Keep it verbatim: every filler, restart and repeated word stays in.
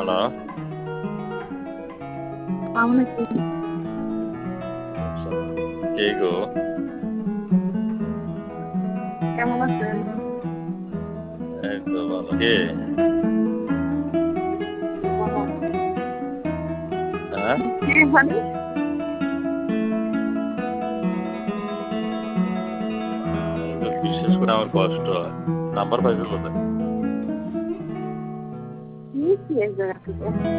Hello. সালামালাইকুম। আসসালাম। কে গো? কেমন আছেন? এই তো ভালো। কে? ভালো। হ্যাঁ? কে মানে? আ বিশেষ করে আমার কষ্ট হয়। নাম্বার পাইছো কোথায়? নিয়েছি এক জায়গা থেকে।